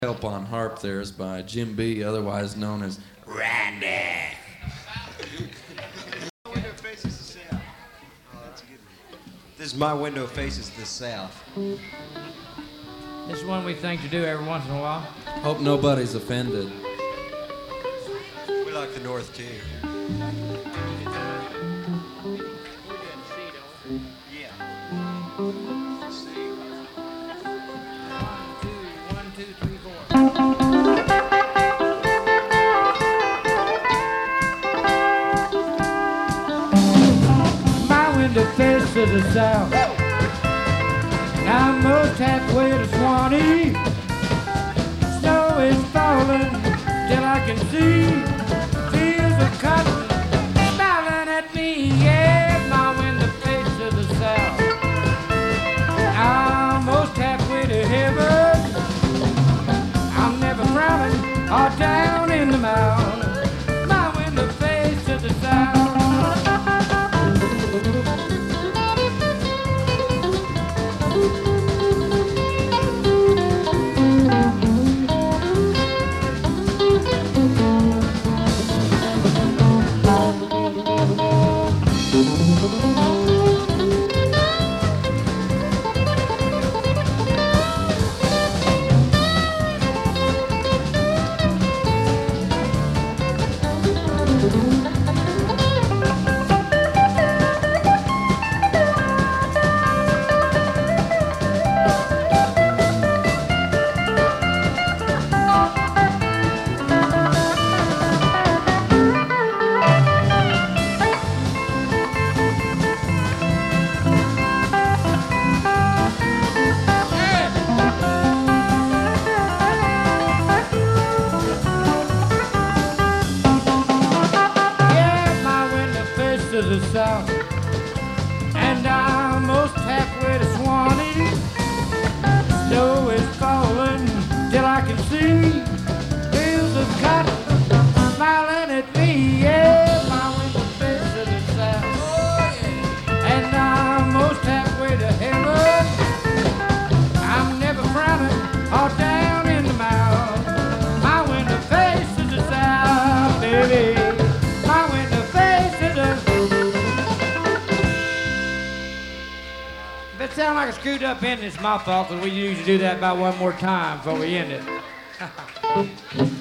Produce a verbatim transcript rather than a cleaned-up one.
Help on harp there is by Jim B, otherwise known as Randy. Window faces the south. Oh, that's a good one. This is My Window Faces the South. This is one we think to do every once in a while. Hope nobody's offended. We like the North too. The face to the south. I'm most halfway to Swanee. Snow is falling till I can see fields of cotton smiling at me. Yeah, my window face to the south. I'm most halfway to heaven. I'm never frowning or down in the mouth. My window face to the south. To the south, and I'm most halfway to Swanee. Snow is falling till I can see fields of cotton smiling at me. Yeah, my window face to the south, oh, yeah. And I'm most halfway to heaven. I'm never frowning or down in the mouth. My window face to the south, baby. My window face to the If it sounds like a screwed up ending, it's my fault, because we usually do that about one more time before we end it.